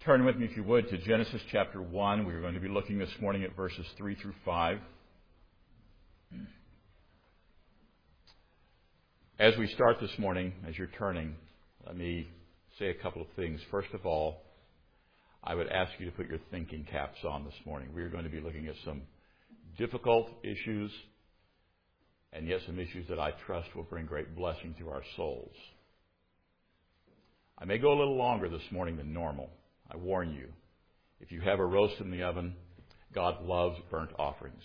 Turn with me, if you would, to Genesis chapter 1. We're going to be looking this morning at verses 3 through 5. As we start this morning, as you're turning, let me say a couple of things. First of all, I would ask you to put your thinking caps on this morning. We are going to be looking at some difficult issues, and yet some issues that I trust will bring great blessing to our souls. I may go a little longer this morning than normal. I warn you, if you have a roast in the oven, God loves burnt offerings.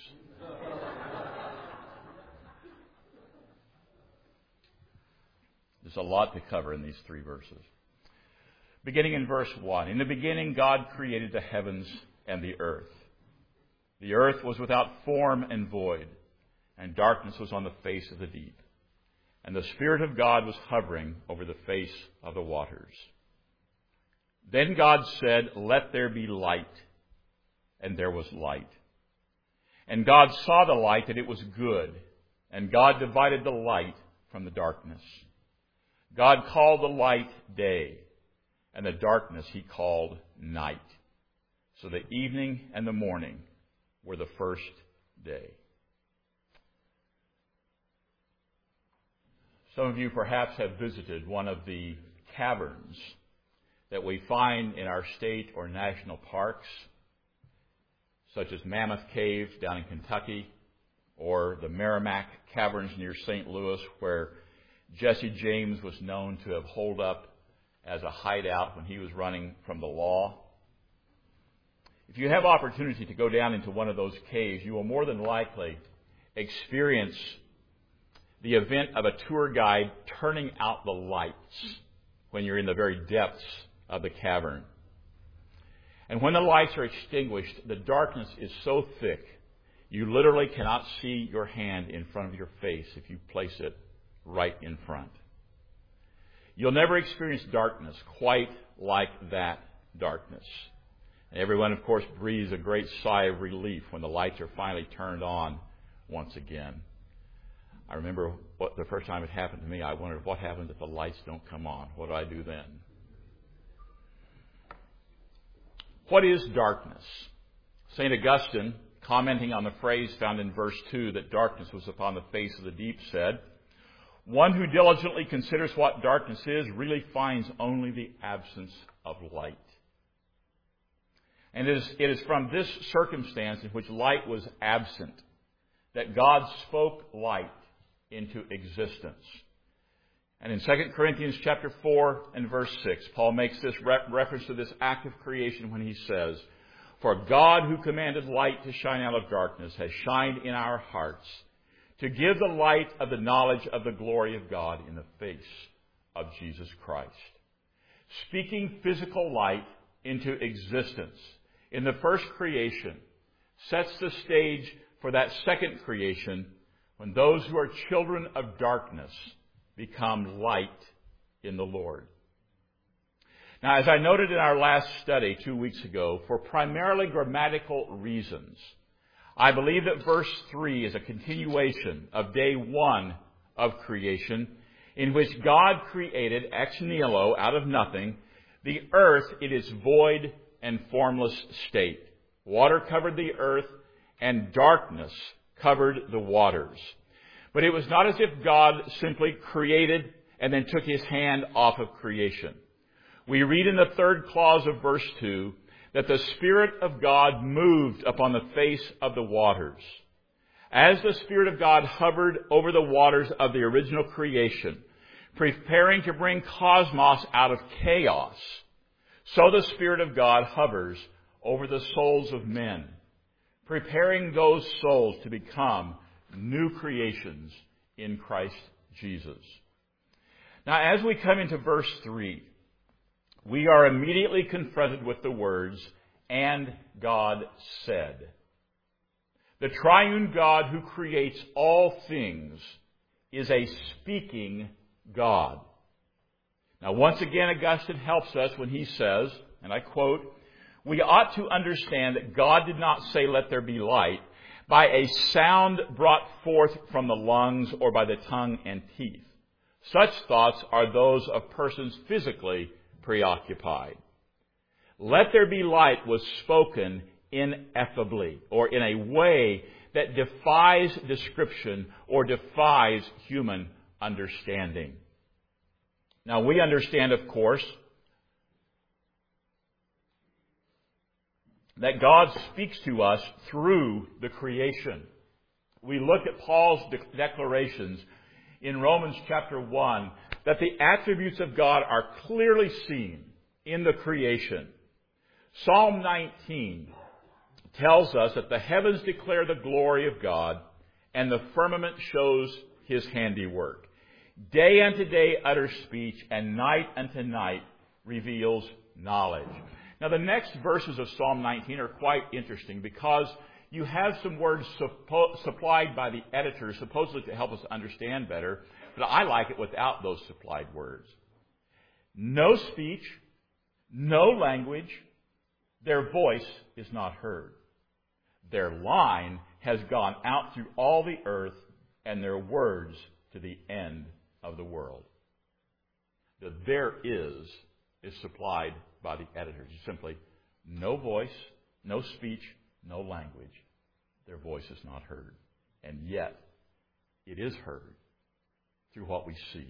There's a lot to cover in these three verses. Beginning in verse 1, in the beginning God created the heavens and the earth. The earth was without form and void, and darkness was on the face of the deep. And the Spirit of God was hovering over the face of the waters. Then God said, "Let there be light," and there was light. And God saw the light, that it was good, and God divided the light from the darkness. God called the light day, and the darkness he called night. So the evening and the morning were the first day. Some of you perhaps have visited one of the caverns that we find in our state or national parks, such as Mammoth Cave down in Kentucky, or the Merrimack Caverns near St. Louis, where Jesse James was known to have holed up as a hideout when he was running from the law. If you have opportunity to go down into one of those caves, you will more than likely experience the event of a tour guide turning out the lights when you're in the very depths of the cavern. And when the lights are extinguished, the darkness is so thick, you literally cannot see your hand in front of your face if you place it right in front. You'll never experience darkness quite like that darkness. And everyone, of course, breathes a great sigh of relief when the lights are finally turned on once again. I remember the first time it happened to me, I wondered, what happens if the lights don't come on? What do I do then? What is darkness? St. Augustine, commenting on the phrase found in verse 2 that darkness was upon the face of the deep, said, "One who diligently considers what darkness is really finds only the absence of light." And it is from this circumstance in which light was absent that God spoke light into existence. And in 2 Corinthians chapter 4 and verse 6, Paul makes this reference to this act of creation when he says, "For God who commanded light to shine out of darkness has shined in our hearts to give the light of the knowledge of the glory of God in the face of Jesus Christ." Speaking physical light into existence in the first creation sets the stage for that second creation when those who are children of darkness become light in the Lord. Now, as I noted in our last study 2 weeks ago, for primarily grammatical reasons, I believe that verse 3 is a continuation of day 1 of creation, in which God created ex nihilo, out of nothing, the earth in its void and formless state. Water covered the earth, and darkness covered the waters. But it was not as if God simply created and then took his hand off of creation. We read in the third clause of verse 2 that the Spirit of God moved upon the face of the waters. As the Spirit of God hovered over the waters of the original creation, preparing to bring cosmos out of chaos, so the Spirit of God hovers over the souls of men, preparing those souls to become new creations in Christ Jesus. Now, as we come into verse 3, we are immediately confronted with the words, "And God said." The triune God who creates all things is a speaking God. Now, once again, Augustine helps us when he says, and I quote, "We ought to understand that God did not say, 'Let there be light,' by a sound brought forth from the lungs or by the tongue and teeth. Such thoughts are those of persons physically preoccupied. Let there be light was spoken ineffably, or in a way that defies description or defies human understanding. Now, we understand, of course, that God speaks to us through the creation. We look at Paul's declarations in Romans chapter 1 that the attributes of God are clearly seen in the creation. Psalm 19 tells us that the heavens declare the glory of God, and the firmament shows His handiwork. Day unto day utters speech, and night unto night reveals knowledge. Now, the next verses of Psalm 19 are quite interesting because you have some words supplied by the editor, supposedly to help us understand better, but I like it without those supplied words. No speech, no language, their voice is not heard. Their line has gone out through all the earth, and their words to the end of the world. The there is supplied by the editors. Simply, no voice, no speech, no language. Their voice is not heard. And yet, it is heard through what we see.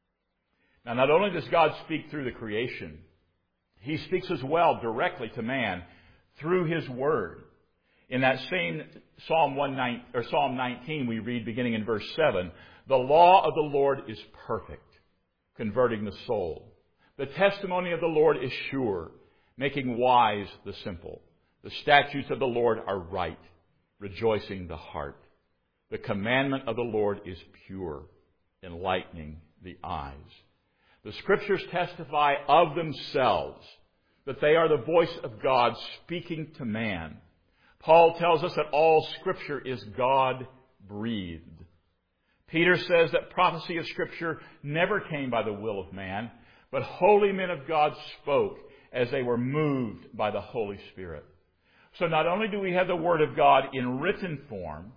Now, not only does God speak through the creation, He speaks as well directly to man through His Word. In that same Psalm 19, we read, beginning in verse 7, "The law of the Lord is perfect, converting the soul. The testimony of the Lord is sure, making wise the simple. The statutes of the Lord are right, rejoicing the heart. The commandment of the Lord is pure, enlightening the eyes." The Scriptures testify of themselves that they are the voice of God speaking to man. Paul tells us that all Scripture is God-breathed. Peter says that prophecy of Scripture never came by the will of man, but holy men of God spoke as they were moved by the Holy Spirit. So not only do we have the Word of God in written form,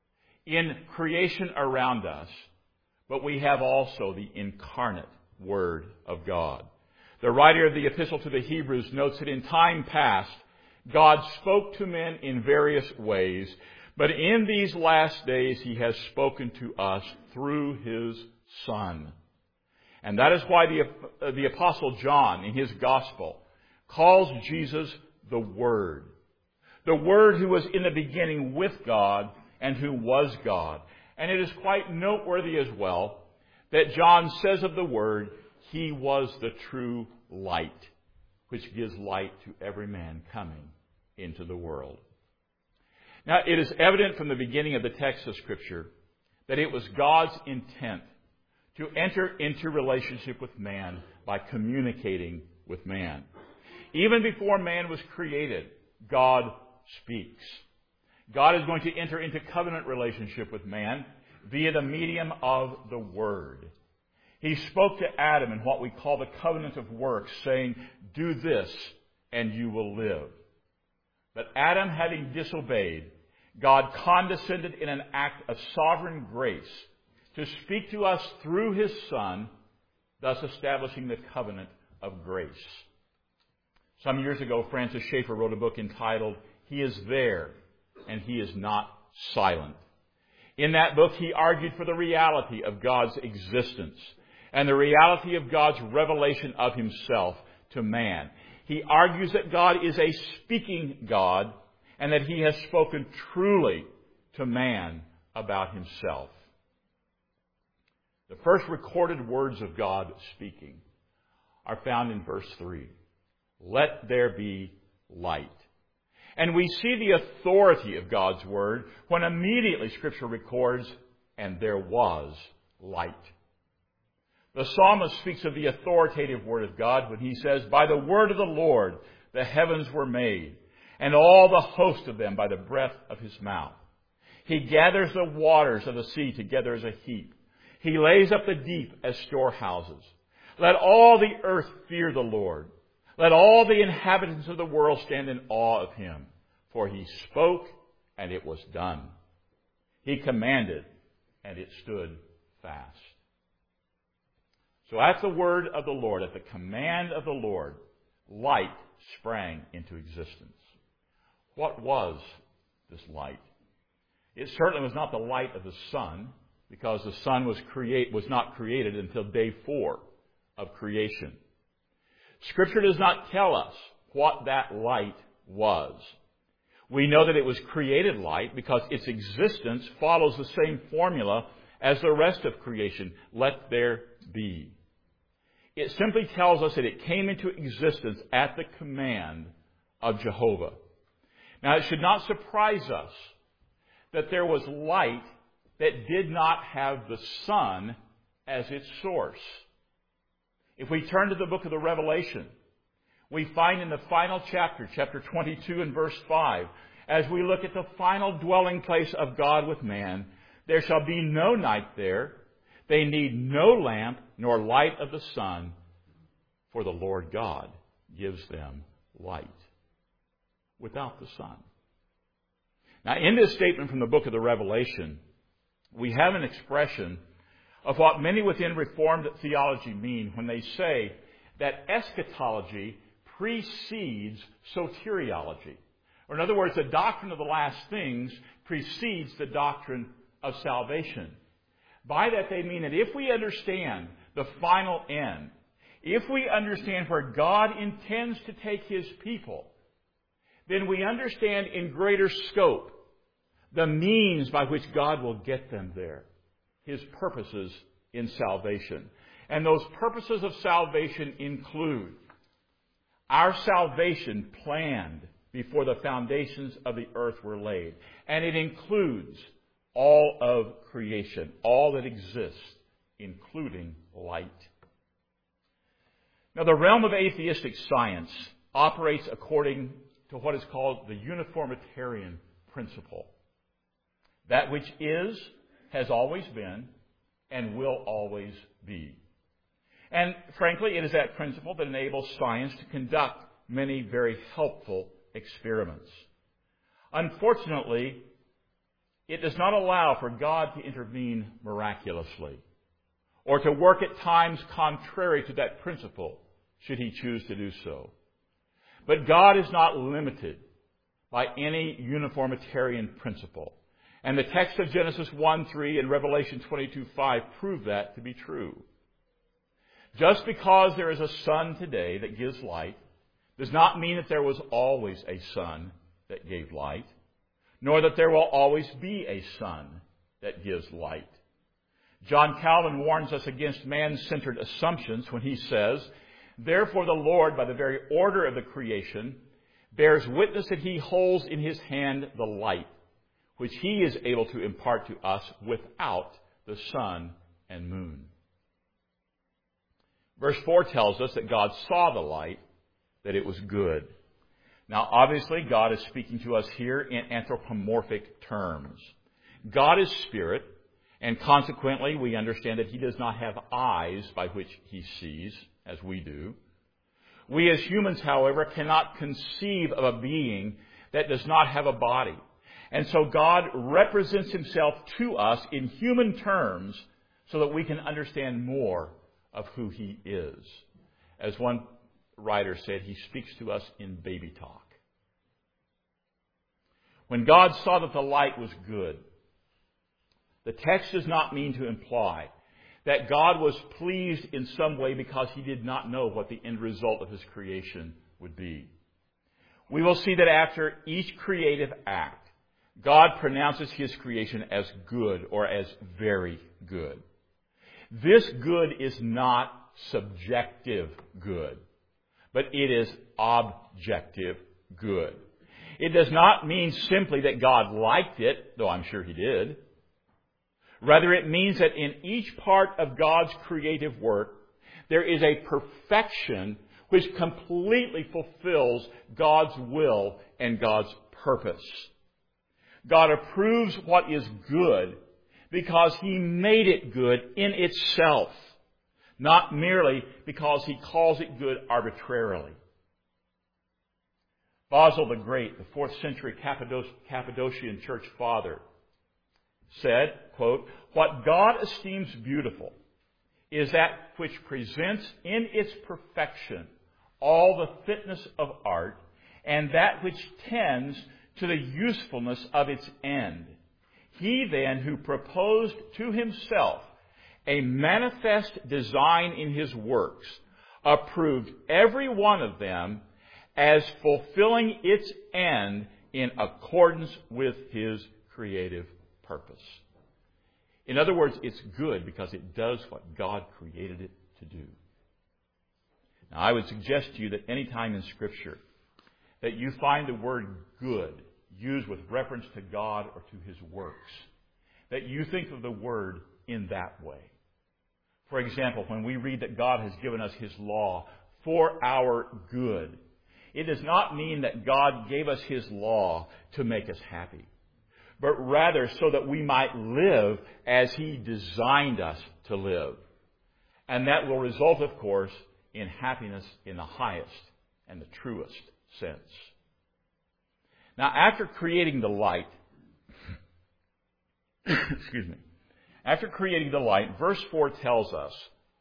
in creation around us, but we have also the incarnate Word of God. The writer of the Epistle to the Hebrews notes that in time past, God spoke to men in various ways, but in these last days He has spoken to us through His Son. And that is why the Apostle John, in his Gospel, calls Jesus the Word. The Word who was in the beginning with God and who was God. And it is quite noteworthy as well that John says of the Word, He was the true light, which gives light to every man coming into the world. Now, it is evident from the beginning of the text of Scripture that it was God's intent to enter into relationship with man by communicating with man. Even before man was created, God speaks. God is going to enter into covenant relationship with man via the medium of the Word. He spoke to Adam in what we call the covenant of works, saying, "Do this, and you will live." But Adam, having disobeyed, God condescended in an act of sovereign grace to speak to us through His Son, thus establishing the covenant of grace. Some years ago, Francis Schaeffer wrote a book entitled, "He is There, and He is Not Silent." In that book, he argued for the reality of God's existence and the reality of God's revelation of Himself to man. He argues that God is a speaking God and that He has spoken truly to man about Himself. The first recorded words of God speaking are found in verse 3. "Let there be light." And we see the authority of God's Word when immediately Scripture records, "And there was light." The psalmist speaks of the authoritative Word of God when he says, "By the word of the Lord the heavens were made, and all the host of them by the breath of His mouth. He gathers the waters of the sea together as a heap. He lays up the deep as storehouses. Let all the earth fear the Lord. Let all the inhabitants of the world stand in awe of Him. For He spoke, and it was done. He commanded, and it stood fast." So at the word of the Lord, at the command of the Lord, light sprang into existence. What was this light? It certainly was not the light of the sun, because the sun was not created until day 4 of creation. Scripture does not tell us what that light was. We know that it was created light because its existence follows the same formula as the rest of creation. Let there be. It simply tells us that it came into existence at the command of Jehovah. Now, it should not surprise us that there was light that did not have the sun as its source. If we turn to the book of the Revelation, we find in the final chapter, chapter 22 and verse 5, as we look at the final dwelling place of God with man, there shall be no night there. They need no lamp nor light of the sun, for the Lord God gives them light. Without the sun. Now, in this statement from the book of the Revelation, we have an expression of what many within Reformed theology mean when they say that eschatology precedes soteriology. Or in other words, the doctrine of the last things precedes the doctrine of salvation. By that they mean that if we understand the final end, if we understand where God intends to take His people, then we understand in greater scope the means by which God will get them there, His purposes in salvation. And those purposes of salvation include our salvation planned before the foundations of the earth were laid. And it includes all of creation, all that exists, including light. Now, the realm of atheistic science operates according to what is called the uniformitarian principle. That which is, has always been, and will always be. And frankly, it is that principle that enables science to conduct many very helpful experiments. Unfortunately, it does not allow for God to intervene miraculously, or to work at times contrary to that principle, should He choose to do so. But God is not limited by any uniformitarian principle. And the text of Genesis 1:3 and Revelation 22:5 prove that to be true. Just because there is a sun today that gives light does not mean that there was always a sun that gave light, nor that there will always be a sun that gives light. John Calvin warns us against man-centered assumptions when he says, "Therefore the Lord, by the very order of the creation, bears witness that He holds in His hand the light, which He is able to impart to us without the sun and moon." Verse 4 tells us that God saw the light, that it was good. Now, obviously, God is speaking to us here in anthropomorphic terms. God is spirit, and consequently, we understand that He does not have eyes by which He sees, as we do. We as humans, however, cannot conceive of a being that does not have a body. And so God represents Himself to us in human terms so that we can understand more of who He is. As one writer said, He speaks to us in baby talk. When God saw that the light was good, the text does not mean to imply that God was pleased in some way because He did not know what the end result of His creation would be. We will see that after each creative act, God pronounces His creation as good or as very good. This good is not subjective good, but it is objective good. It does not mean simply that God liked it, though I'm sure He did. Rather, it means that in each part of God's creative work, there is a perfection which completely fulfills God's will and God's purpose. God approves what is good because He made it good in itself, not merely because He calls it good arbitrarily. Basil the Great, the 4th century Cappadocian church father, said, quote, "What God esteems beautiful is that which presents in its perfection all the fitness of art, and that which tends to the usefulness of its end. He then, who proposed to himself a manifest design in his works, approved every one of them as fulfilling its end in accordance with his creative purpose. In other words, it's good because it does what God created it to do. Now, I would suggest to you that any time in Scripture that you find the word good used with reference to God or to his works, that you think of the word in that way. For example, when we read that God has given us his law for our good, it does not mean that God gave us his law to make us happy, but rather so that we might live as he designed us to live. And that will result, of course, in happiness in the highest and the truest sense. Now, after creating the light, excuse me, after creating the light, verse 4 tells us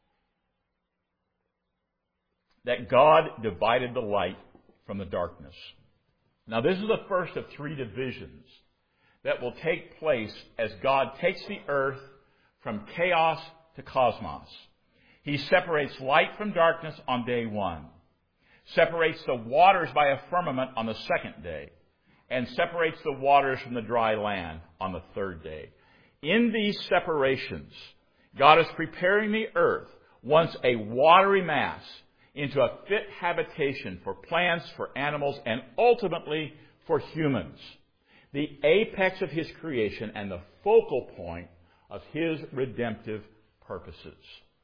that God divided the light from the darkness. Now, this is the first of three divisions that will take place as God takes the earth from chaos to cosmos. He separates light from darkness on day one, separates the waters by a firmament on the second day, and separates the waters from the dry land on the third day. In these separations, God is preparing the earth, once a watery mass, into a fit habitation for plants, for animals, and ultimately for humans. The apex of his creation and the focal point of his redemptive purposes.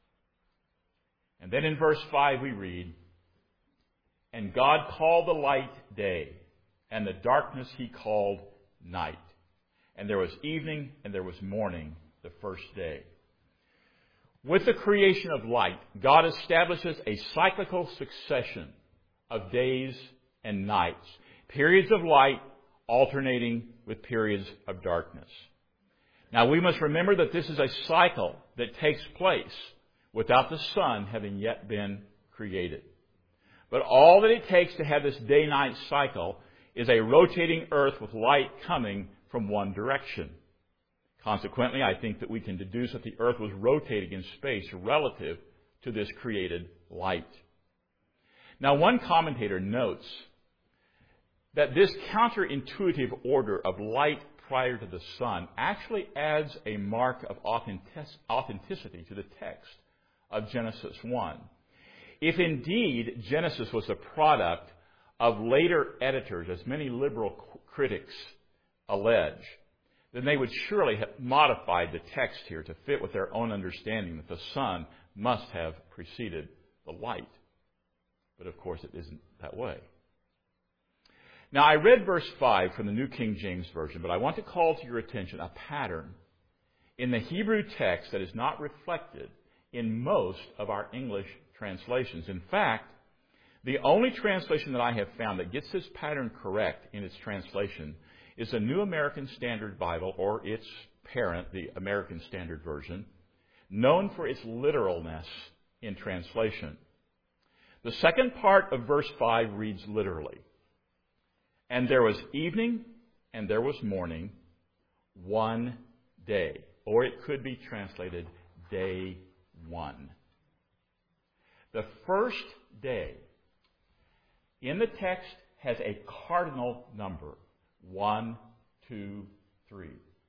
And then in verse 5 we read, "And God called the light day, and the darkness he called night. And there was evening and there was morning the first day." With the creation of light, God establishes a cyclical succession of days and nights, periods of light alternating with periods of darkness. Now, we must remember that this is a cycle that takes place without the sun having yet been created. But all that it takes to have this day-night cycle is a rotating earth with light coming from one direction. Consequently, I think that we can deduce that the earth was rotating in space relative to this created light. Now, one commentator notes that this counterintuitive order of light prior to the sun actually adds a mark of authenticity to the text of Genesis 1. If indeed Genesis was a product of later editors, as many liberal critics allege, then they would surely have modified the text here to fit with their own understanding that the sun must have preceded the light. But of course it isn't that way. Now, I read verse 5 from the New King James Version, but I want to call to your attention a pattern in the Hebrew text that is not reflected in most of our English translations. In fact, the only translation that I have found that gets this pattern correct in its translation is the New American Standard Bible, or its parent, the American Standard Version, known for its literalness in translation. The second part of verse 5 reads literally, "And there was evening and there was morning, one day." Or it could be translated day one. The first day in the text has a cardinal number, 1, 2, 3.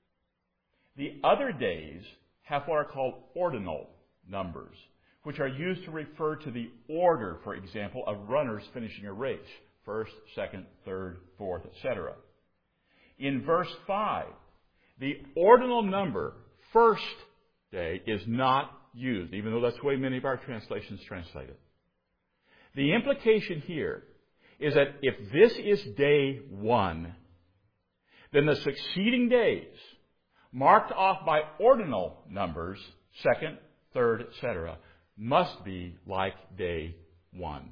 The other days have what are called ordinal numbers, which are used to refer to the order, for example, of runners finishing a race. First, second, third, fourth, etc. In verse 5, the ordinal number, first day, is not used, even though that's the way many of our translations translate it. The implication here is that if this is day one, then the succeeding days, marked off by ordinal numbers, second, third, etc., must be like day one.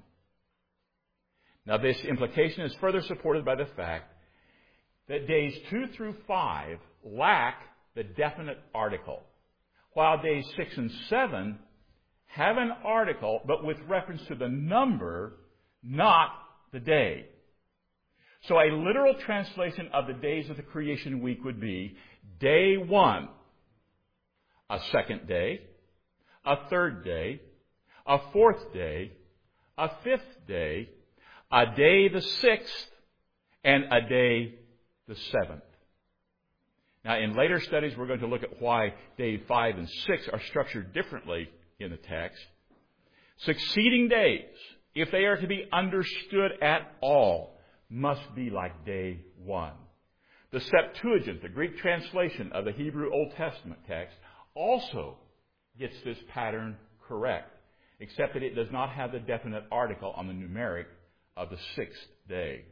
Now, this implication is further supported by the fact that days 2 through 5 lack the definite article, while days 6 and 7 have an article, but with reference to the number not the day. So a literal translation of the days of the creation week would be day 1, a second day, a third day, a fourth day, a fifth day, a day the 6th, and a day the 7th. Now, in later studies, we're going to look at why day 5 and 6 are structured differently in the text. Succeeding days, if they are to be understood at all, must be like day 1. The Septuagint, the Greek translation of the Hebrew Old Testament text, also gets this pattern correct, except that it does not have the definite article on the numeric of the 6th day.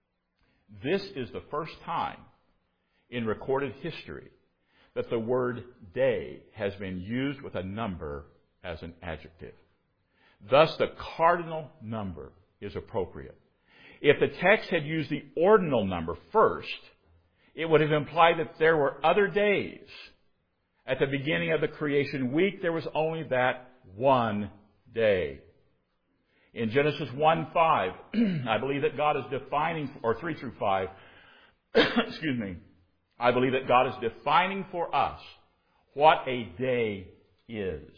This is the first time in recorded history that the word day has been used with a number as an adjective. Thus, the cardinal number is appropriate. If the text had used the ordinal number first, it would have implied that there were other days. At the beginning of the creation week, there was only that one day. In Genesis 1:5, I believe that God is defining, or 3 through 5, excuse me, I believe that God is defining for us what a day is.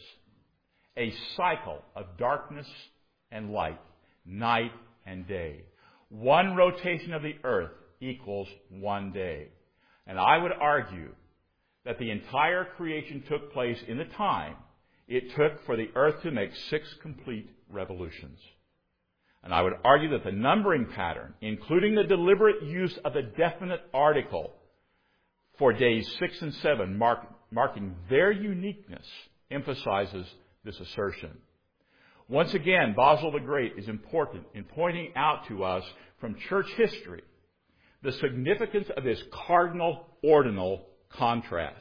A cycle of darkness and light, night and day. One rotation of the earth equals one day. And I would argue that the entire creation took place in the time it took for the earth to make 6 complete revolutions. And I would argue that the numbering pattern, including the deliberate use of the definite article for days 6 and 7, marking their uniqueness, emphasizes this assertion. Once again, Basil the Great is important in pointing out to us from church history the significance of this cardinal-ordinal contrast.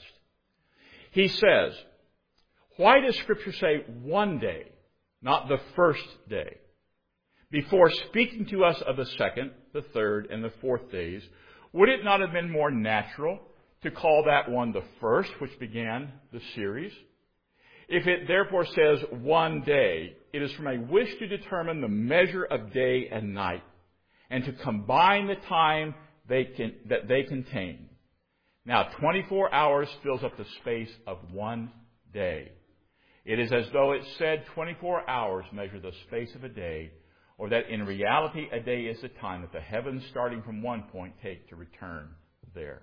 He says, why does Scripture say one day, not the first day? Before speaking to us of the second, the third, and the fourth days, would it not have been more natural to call that one the first, which began the series? If it therefore says one day, it is from a wish to determine the measure of day and night, and to combine the time that they contain. Now, 24 hours fills up the space of one day. It is as though it said 24 hours measure the space of a day, or that in reality a day is the time that the heavens starting from one point take to return there.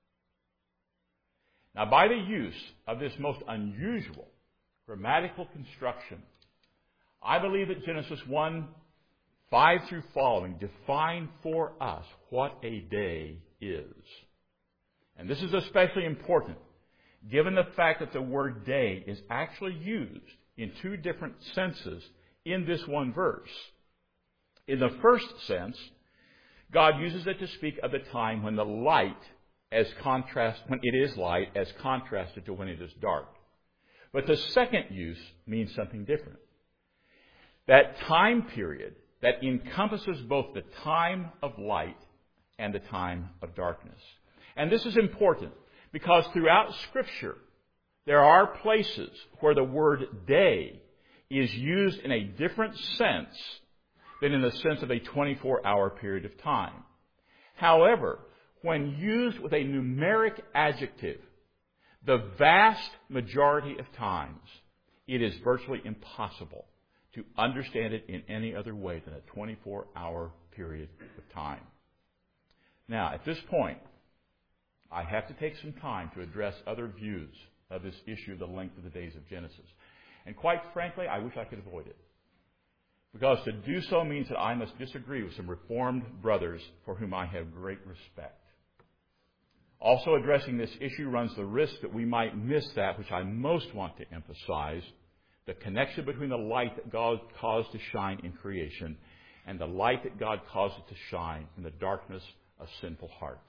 Now, by the use of this most unusual grammatical construction, I believe that Genesis 1:5 through following define for us what a day is. And this is especially important given the fact that the word day is actually used in 2 different senses in this one verse. In the first sense, God uses it to speak of the time when the light when it is light as contrasted to when it is dark. But the second use means something different. That time period that encompasses both the time of light and the time of darkness. And this is important because throughout Scripture, there are places where the word day is used in a different sense than in the sense of a 24-hour period of time. However, when used with a numeric adjective, the vast majority of times, it is virtually impossible to understand it in any other way than a 24-hour period of time. Now, at this point, I have to take some time to address other views of this issue of the length of the days of Genesis. And quite frankly, I wish I could avoid it. Because to do so means that I must disagree with some Reformed brothers for whom I have great respect. Also, addressing this issue runs the risk that we might miss that which I most want to emphasize, the connection between the light that God caused to shine in creation and the light that God causes to shine in the darkness of sinful hearts.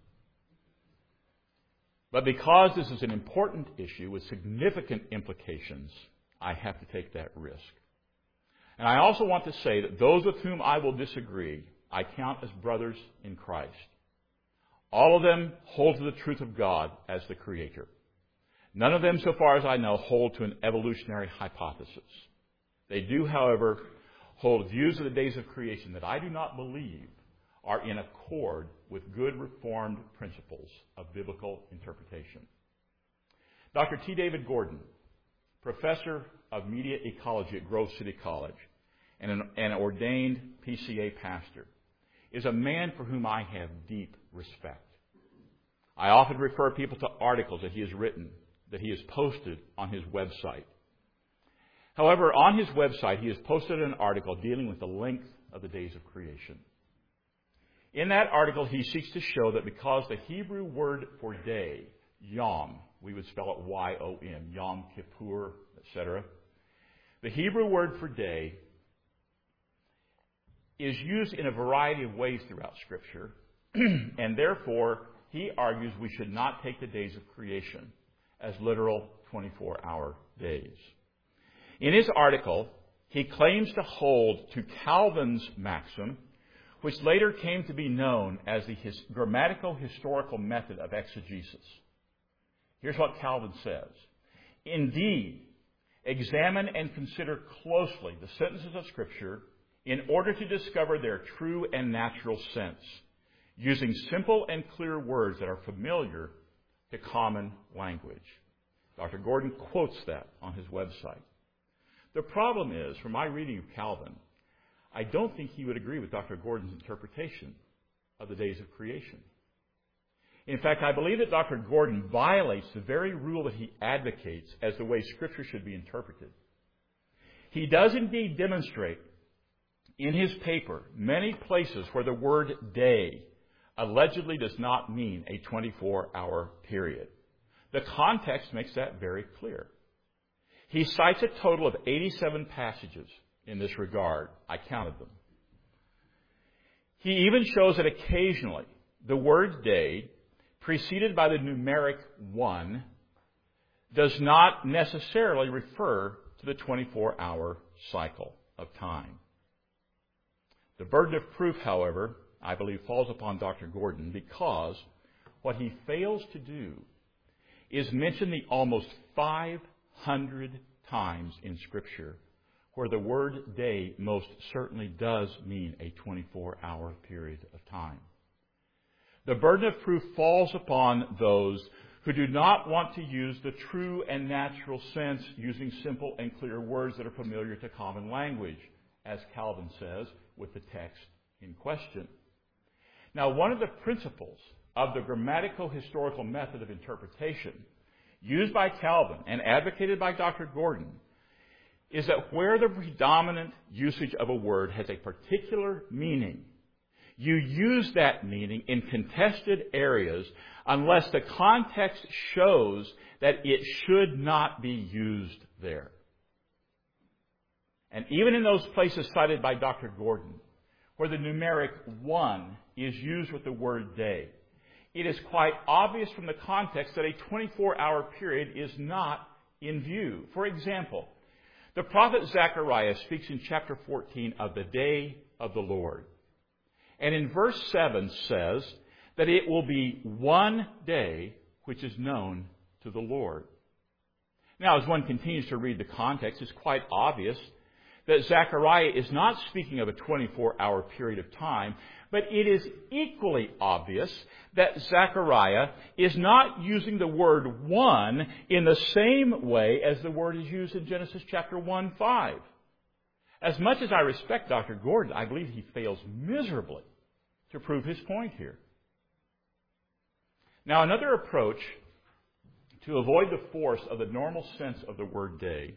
But because this is an important issue with significant implications, I have to take that risk. And I also want to say that those with whom I will disagree, I count as brothers in Christ. All of them hold to the truth of God as the Creator. None of them, so far as I know, hold to an evolutionary hypothesis. They do, however, hold views of the days of creation that I do not believe are in accord with good Reformed principles of biblical interpretation. Dr. T. David Gordon, professor of media ecology at Grove City College and an ordained PCA pastor, is a man for whom I have deep respect. I often refer people to articles that he has written, that he has posted on his website. However, on his website, he has posted an article dealing with the length of the days of creation. In that article, he seeks to show that because the Hebrew word for day, yom, we would spell it Y-O-M, Yom Kippur, etc. The Hebrew word for day is used in a variety of ways throughout Scripture, and therefore, he argues we should not take the days of creation as literal 24-hour days. In his article, he claims to hold to Calvin's maxim, which later came to be known as the grammatical-historical method of exegesis. Here's what Calvin says. Indeed, examine and consider closely the sentences of Scripture in order to discover their true and natural sense, using simple and clear words that are familiar to common language. Dr. Gordon quotes that on his website. The problem is, from my reading of Calvin, I don't think he would agree with Dr. Gordon's interpretation of the days of creation. In fact, I believe that Dr. Gordon violates the very rule that he advocates as the way Scripture should be interpreted. He does indeed demonstrate in his paper many places where the word day allegedly does not mean a 24-hour period. The context makes that very clear. He cites a total of 87 passages in this regard. I counted them. He even shows that occasionally the word day, preceded by the numeric 1, does not necessarily refer to the 24-hour cycle of time. The burden of proof, however, I believe falls upon Dr. Gordon because what he fails to do is mention the almost 500 times in Scripture where the word day most certainly does mean a 24-hour period of time. The burden of proof falls upon those who do not want to use the true and natural sense using simple and clear words that are familiar to common language, as Calvin says with the text in question. Now, one of the principles of the grammatical-historical method of interpretation used by Calvin and advocated by Dr. Gordon is that where the predominant usage of a word has a particular meaning, you use that meaning in contested areas unless the context shows that it should not be used there. And even in those places cited by Dr. Gordon, where the numeric 1 is used with the word day, it is quite obvious from the context that a 24-hour period is not in view. For example, the prophet Zechariah speaks in chapter 14 of the day of the Lord. And in verse 7 says that it will be one day which is known to the Lord. Now, as one continues to read the context, it's quite obvious that Zechariah is not speaking of a 24-hour period of time, but it is equally obvious that Zechariah is not using the word one in the same way as the word is used in Genesis chapter 1:5. As much as I respect Dr. Gordon, I believe he fails miserably to prove his point here. Now, another approach to avoid the force of the normal sense of the word day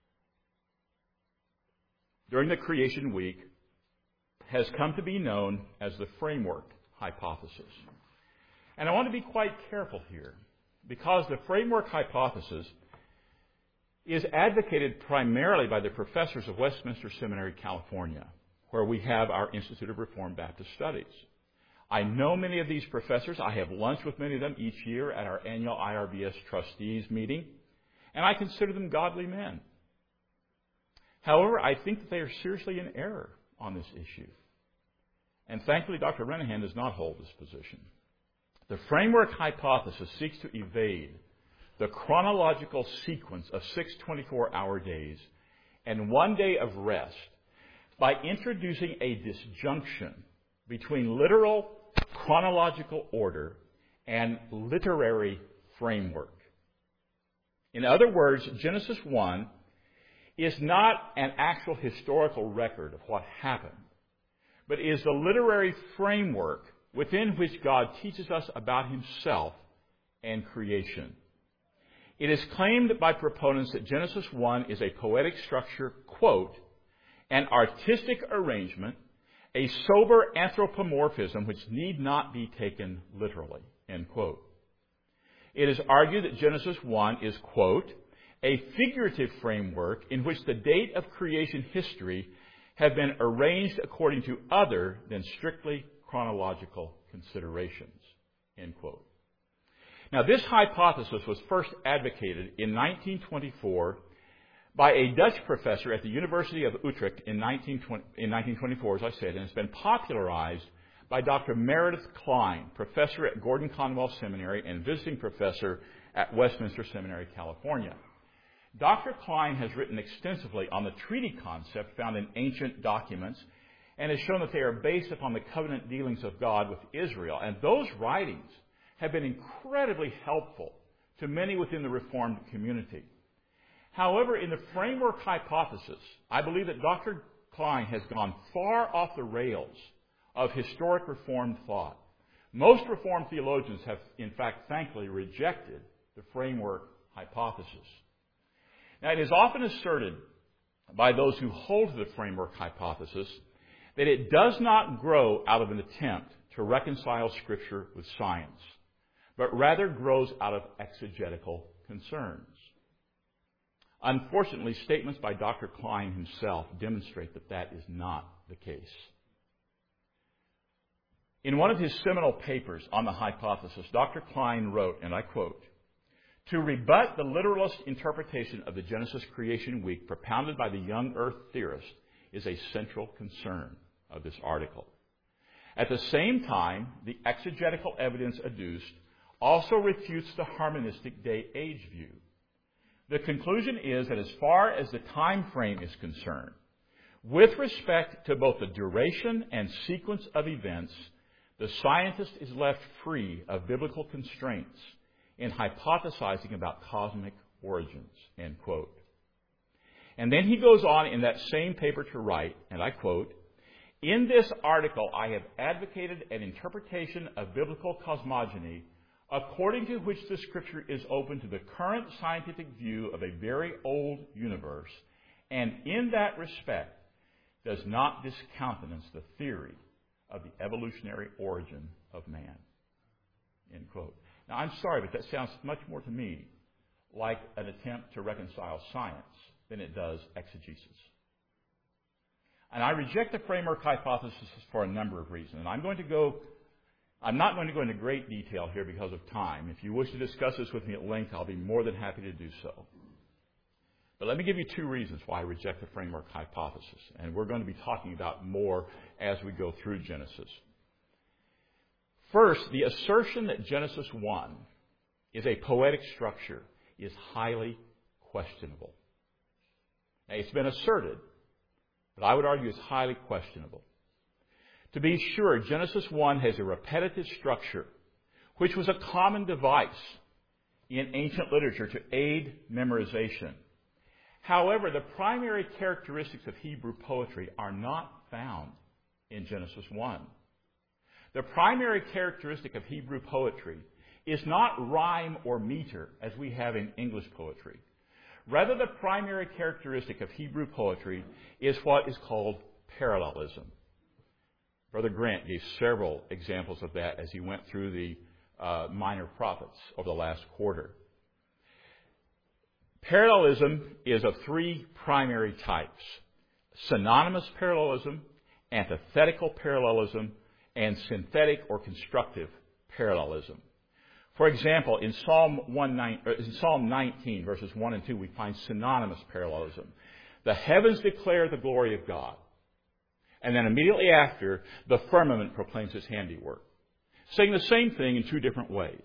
during the creation week has come to be known as the framework hypothesis. And I want to be quite careful here because the framework hypothesis is advocated primarily by the professors of Westminster Seminary, California, where we have our Institute of Reformed Baptist Studies. I know many of these professors. I have lunch with many of them each year at our annual IRBS trustees meeting, and I consider them godly men. However, I think that they are seriously in error on this issue. And thankfully, Dr. Renahan does not hold this position. The framework hypothesis seeks to evade the chronological sequence of 6 24-hour days and one day of rest by introducing a disjunction between literal chronological order and literary framework. In other words, Genesis 1 is not an actual historical record of what happened, but is the literary framework within which God teaches us about himself and creation. It is claimed by proponents that Genesis 1 is a poetic structure, quote, an artistic arrangement, a sober anthropomorphism which need not be taken literally, end quote. It is argued that Genesis 1 is, quote, a figurative framework in which the date of creation history have been arranged according to other than strictly chronological considerations, end quote. Now, this hypothesis was first advocated in 1924 by a Dutch professor at the University of Utrecht in 1924, as I said, and it's been popularized by Dr. Meredith Kline, professor at Gordon Conwell Seminary and visiting professor at Westminster Seminary, California. Dr. Kline has written extensively on the treaty concept found in ancient documents and has shown that they are based upon the covenant dealings of God with Israel. And those writings have been incredibly helpful to many within the Reformed community. However, in the framework hypothesis, I believe that Dr. Kline has gone far off the rails of historic Reformed thought. Most Reformed theologians have, in fact, thankfully rejected the framework hypothesis. Now, it is often asserted by those who hold to the framework hypothesis that it does not grow out of an attempt to reconcile Scripture with science, but rather grows out of exegetical concerns. Unfortunately, statements by Dr. Kline himself demonstrate that that is not the case. In one of his seminal papers on the hypothesis, Dr. Kline wrote, and I quote, "To rebut the literalist interpretation of the Genesis creation week propounded by the young earth theorist is a central concern of this article. At the same time, the exegetical evidence adduced also refutes the harmonistic day-age view. The conclusion is that as far as the time frame is concerned, with respect to both the duration and sequence of events, the scientist is left free of biblical constraints in hypothesizing about cosmic origins," end quote. And then he goes on in that same paper to write, and I quote, "In this article, I have advocated an interpretation of biblical cosmogony according to which the Scripture is open to the current scientific view of a very old universe, and in that respect does not discountenance the theory of the evolutionary origin of man," end quote. Now, I'm sorry, but that sounds much more to me like an attempt to reconcile science than it does exegesis. And I reject the framework hypothesis for a number of reasons. And I'm not going to go into great detail here because of time. If you wish to discuss this with me at length, I'll be more than happy to do so. But let me give you two reasons why I reject the framework hypothesis. And we're going to be talking about more as we go through Genesis. First, the assertion that Genesis 1 is a poetic structure is highly questionable. Now, it's been asserted, but I would argue it's highly questionable. To be sure, Genesis 1 has a repetitive structure, which was a common device in ancient literature to aid memorization. However, the primary characteristics of Hebrew poetry are not found in Genesis 1. The primary characteristic of Hebrew poetry is not rhyme or meter as we have in English poetry. Rather, the primary characteristic of Hebrew poetry is what is called parallelism. Brother Grant gave several examples of that as he went through the minor prophets over the last quarter. Parallelism is of three primary types: synonymous parallelism, antithetical parallelism, and synthetic or constructive parallelism. For example, in Psalm 19, verses 1 and 2, we find synonymous parallelism. The heavens declare the glory of God. And then immediately after, the firmament proclaims his handiwork. Saying the same thing in two different ways.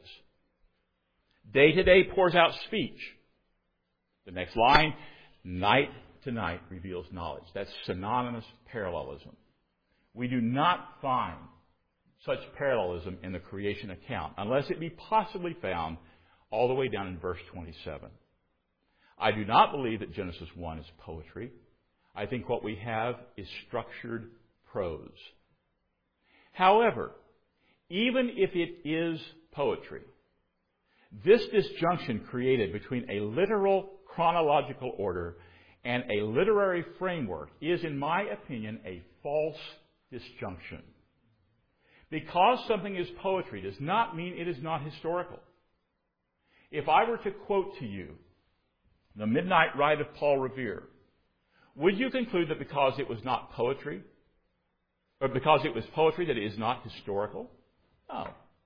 Day to day pours out speech. The next line, night tonight reveals knowledge. That's synonymous parallelism. We do not find such parallelism in the creation account unless it be possibly found all the way down in verse 27. I do not believe that Genesis 1 is poetry. I think what we have is structured prose. However, even if it is poetry, this disjunction created between a literal chronological order and a literary framework is, in my opinion, a false disjunction. Because something is poetry does not mean it is not historical. If I were to quote to you The Midnight Ride of Paul Revere, would you conclude that because it was not poetry, or because it was poetry, that it is not historical? No.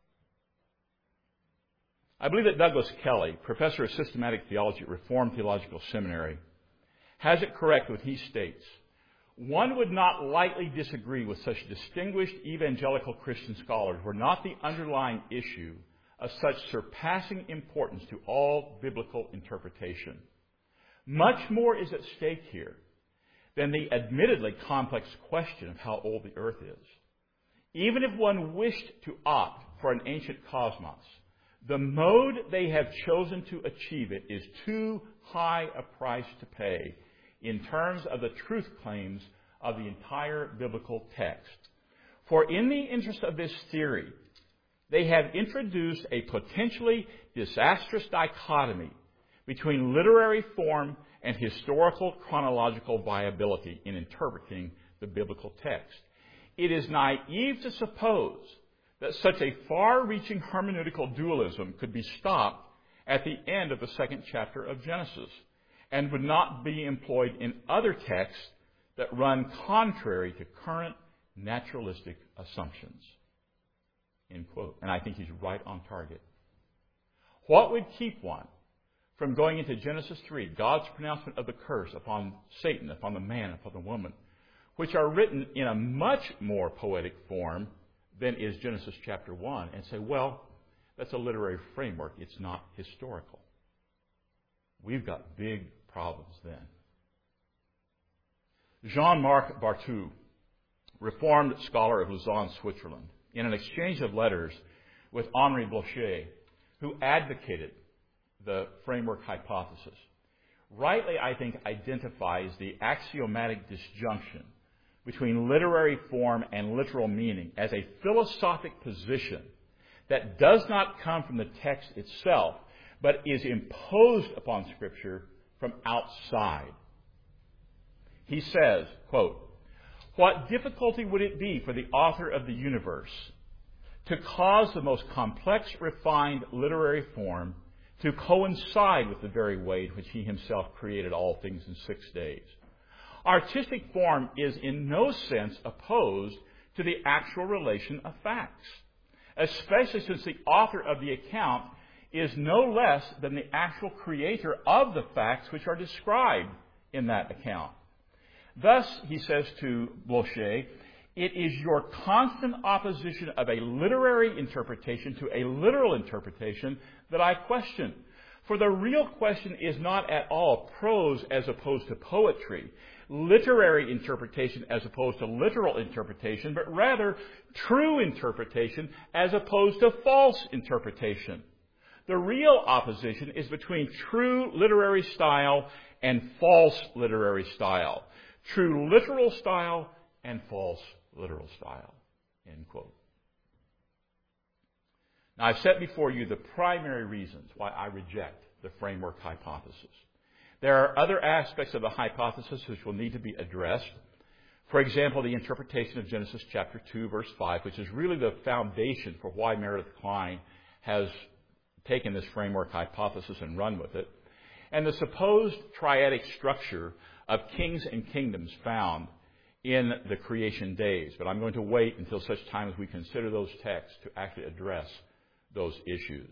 I believe that Douglas Kelly, professor of systematic theology at Reformed Theological Seminary, has it correct when he states, one would not lightly disagree with such distinguished evangelical Christian scholars were not the underlying issue of such surpassing importance to all biblical interpretation. Much more is at stake here than the admittedly complex question of how old the earth is. Even if one wished to opt for an ancient cosmos, the mode they have chosen to achieve it is too high a price to pay in terms of the truth claims of the entire biblical text. For in the interest of this theory, they have introduced a potentially disastrous dichotomy between literary form and historical chronological viability in interpreting the biblical text. It is naive to suppose that such a far-reaching hermeneutical dualism could be stopped at the end of the second chapter of Genesis and would not be employed in other texts that run contrary to current naturalistic assumptions. End quote. And I think he's right on target. What would keep one from going into Genesis 3, God's pronouncement of the curse upon Satan, upon the man, upon the woman, which are written in a much more poetic form than is Genesis chapter 1, and say, well, that's a literary framework. It's not historical. We've got big problems then. Jean-Marc Barthou, Reformed scholar of Lausanne, Switzerland, in an exchange of letters with Henri Blocher, who advocated the framework hypothesis, rightly, I think, identifies the axiomatic disjunction between literary form and literal meaning as a philosophic position that does not come from the text itself, but is imposed upon Scripture from outside. He says, quote, "What difficulty would it be for the author of the universe to cause the most complex, refined literary form to coincide with the very way in which he himself created all things in 6 days? Artistic form is in no sense opposed to the actual relation of facts, especially since the author of the account is no less than the actual creator of the facts which are described in that account. Thus, he says to Blocher, it is your constant opposition of a literary interpretation to a literal interpretation that I question. For the real question is not at all prose as opposed to poetry, literary interpretation as opposed to literal interpretation, but rather true interpretation as opposed to false interpretation. The real opposition is between true literary style and false literary style, true literal style and false literal style." End quote. Now, I've set before you the primary reasons why I reject the framework hypothesis. There are other aspects of the hypothesis which will need to be addressed. For example, the interpretation of Genesis chapter 2, verse 5, which is really the foundation for why Meredith Kline has taken this framework hypothesis and run with it, and the supposed triadic structure of kings and kingdoms found in the creation days. But I'm going to wait until such time as we consider those texts to actually address those issues.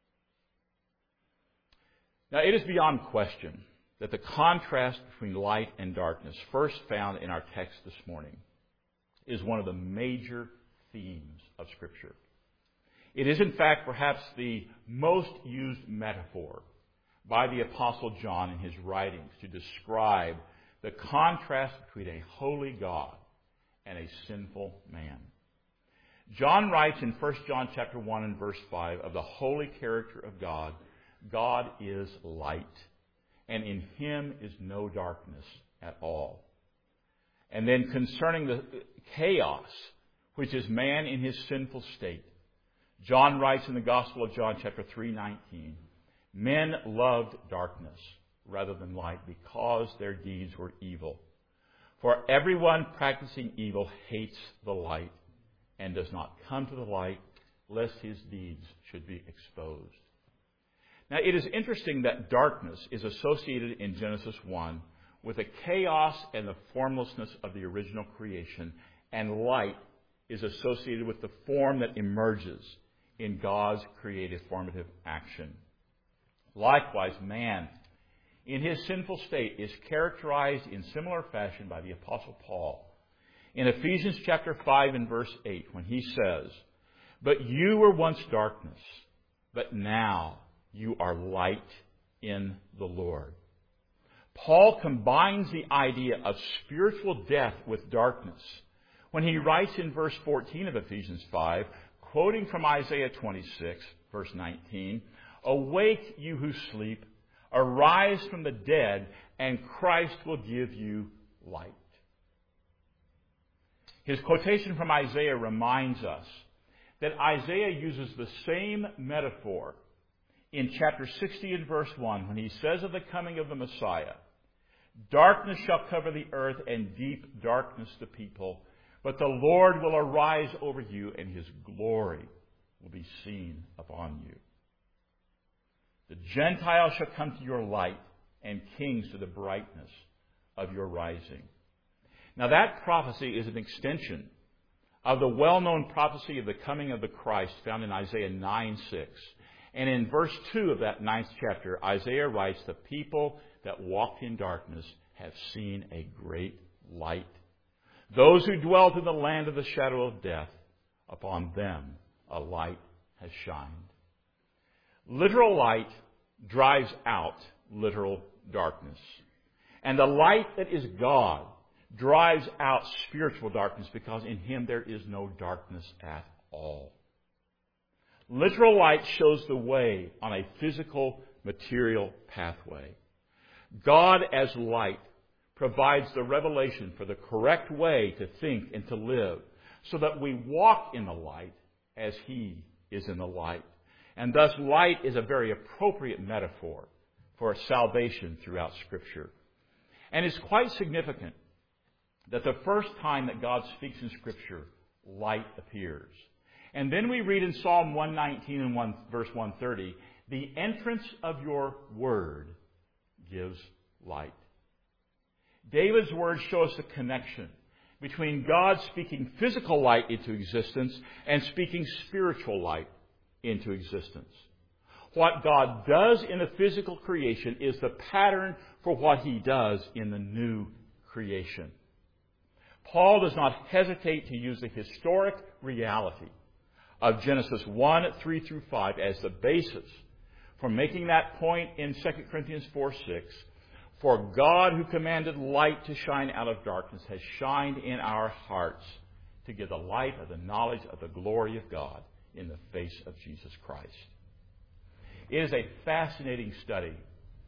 Now, it is beyond question that the contrast between light and darkness, first found in our text this morning, is one of the major themes of Scripture. It is, in fact, perhaps the most used metaphor by the Apostle John in his writings to describe the contrast between a holy God and a sinful man. John writes in 1 John chapter 1 and verse 5 of the holy character of God, God is light, and in him is no darkness at all. And then concerning the chaos, which is man in his sinful state, John writes in the Gospel of John chapter 3:19, men loved darkness rather than light because their deeds were evil. For everyone practicing evil hates the light and does not come to the light lest his deeds should be exposed. Now, it is interesting that darkness is associated in Genesis 1 with the chaos and the formlessness of the original creation, and light is associated with the form that emerges in God's creative formative action. Likewise, man, in his sinful state, is characterized in similar fashion by the Apostle Paul in Ephesians chapter 5 and verse 8, when he says, "But you were once darkness, but now you are light in the Lord." Paul combines the idea of spiritual death with darkness when he writes in verse 14 of Ephesians 5, quoting from Isaiah 26, verse 19, "Awake, you who sleep, arise from the dead, and Christ will give you light." His quotation from Isaiah reminds us that Isaiah uses the same metaphor in chapter 60 and verse 1 when he says of the coming of the Messiah, "Darkness shall cover the earth and deep darkness the people, but the Lord will arise over you and his glory will be seen upon you. The Gentiles shall come to your light and kings to the brightness of your rising." Now that prophecy is an extension of the well-known prophecy of the coming of the Christ found in Isaiah 9:6. And in verse 2 of that 9th chapter, Isaiah writes, "The people that walked in darkness have seen a great light. Those who dwelt in the land of the shadow of death, upon them a light has shined." Literal light drives out literal darkness. And the light that is God drives out spiritual darkness, because in him there is no darkness at all. Literal light shows the way on a physical, material pathway. God as light provides the revelation for the correct way to think and to live, so that we walk in the light as he is in the light. And thus light is a very appropriate metaphor for salvation throughout Scripture. And it's quite significant that the first time that God speaks in Scripture, light appears. And then we read in Psalm 119 and verse 130, "The entrance of your word gives light." David's words show us the connection between God speaking physical light into existence and speaking spiritual light into existence. What God does in the physical creation is the pattern for what he does in the new creation. Paul does not hesitate to use the historic reality of Genesis 1, 3 through 5 as the basis for making that point in 2 Corinthians 4:6. "For God, who commanded light to shine out of darkness, has shined in our hearts to give the light of the knowledge of the glory of God in the face of Jesus Christ." It is a fascinating study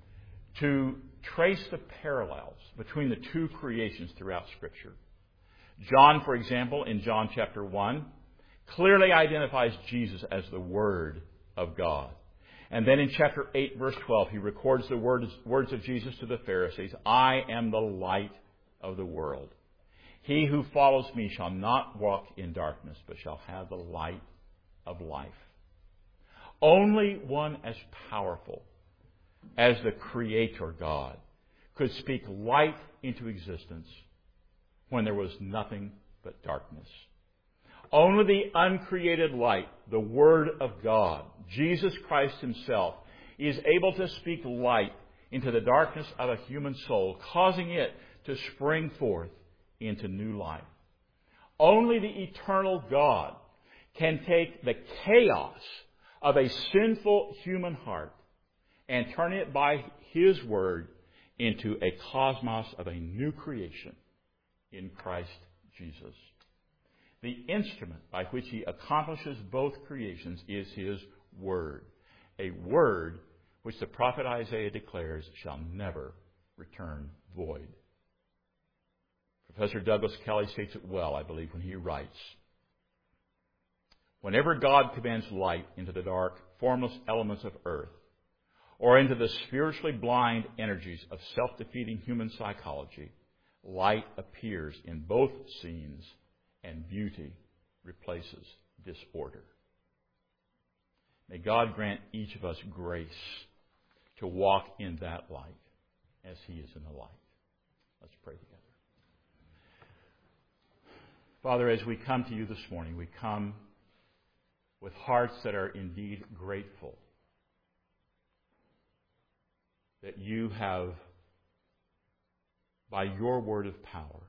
to trace the parallels between the two creations throughout Scripture. John, for example, in John chapter 1, clearly identifies Jesus as the Word of God. And then in chapter 8, verse 12, he records the words of Jesus to the Pharisees, "I am the light of the world. He who follows me shall not walk in darkness, but shall have the light of life." Only one as powerful as the Creator God could speak light into existence when there was nothing but darkness. Only the uncreated light, the Word of God, Jesus Christ himself, is able to speak light into the darkness of a human soul, causing it to spring forth into new life. Only the eternal God can take the chaos of a sinful human heart and turn it by his Word into a cosmos of a new creation in Christ Jesus. The instrument by which He accomplishes both creations is His Word, a word which the prophet Isaiah declares shall never return void. Professor Douglas Kelly states it well, I believe, when he writes, "Whenever God commands light into the dark, formless elements of earth, or into the spiritually blind energies of self-defeating human psychology, light appears in both scenes, and beauty replaces disorder." May God grant each of us grace to walk in that light as He is in the light. Let's pray together. Father, as we come to You this morning, we come with hearts that are indeed grateful that You have, by Your word of power,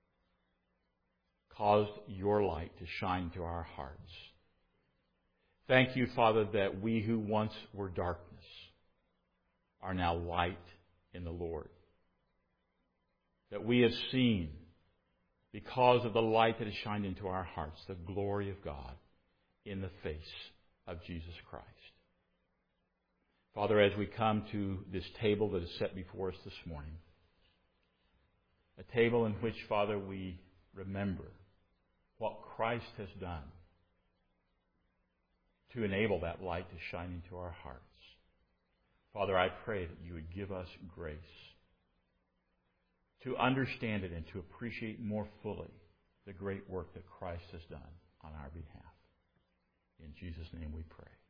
caused Your light to shine to our hearts. Thank You, Father, that we who once were darkness are now light in the Lord. That we have seen, because of the light that has shined into our hearts, the glory of God in the face of Jesus Christ. Father, as we come to this table that is set before us this morning, a table in which, Father, we remember what Christ has done to enable that light to shine into our hearts. Father, I pray that You would give us grace to understand it and to appreciate more fully the great work that Christ has done on our behalf. In Jesus' name we pray.